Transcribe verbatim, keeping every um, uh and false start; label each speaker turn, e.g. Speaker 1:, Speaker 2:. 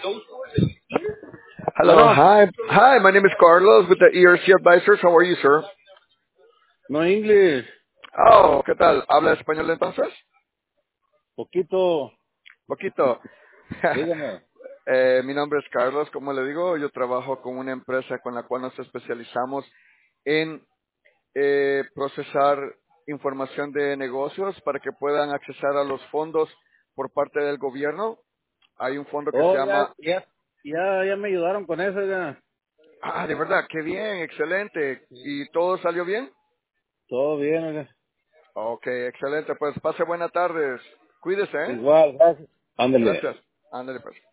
Speaker 1: Hello,
Speaker 2: Bueno,
Speaker 1: hi. Hi, my name is Carlos with the E R C Advisors. How are you, sir?
Speaker 2: no inglés,
Speaker 1: Oh, ¿qué tal? ¿Habla español entonces?
Speaker 2: poquito,
Speaker 1: Poquito.
Speaker 2: dígame.
Speaker 1: Eh, mi nombre es Carlos, como le digo, yo trabajo con una empresa con la cual nos especializamos en eh, procesar información de negocios para que puedan accesar a los fondos por parte del gobierno. Hay un fondo que se
Speaker 2: Oh, ya,
Speaker 1: llama...
Speaker 2: ya, ya, ya me ayudaron con eso, ya.
Speaker 1: Ah, de verdad, qué bien, excelente. ¿Y todo salió bien?
Speaker 2: Todo bien, oiga.
Speaker 1: Ok, excelente. Pues pase buenas tardes. Cuídese, ¿eh?
Speaker 2: Igual, gracias. Ándale.
Speaker 1: Gracias. Ándale, pues.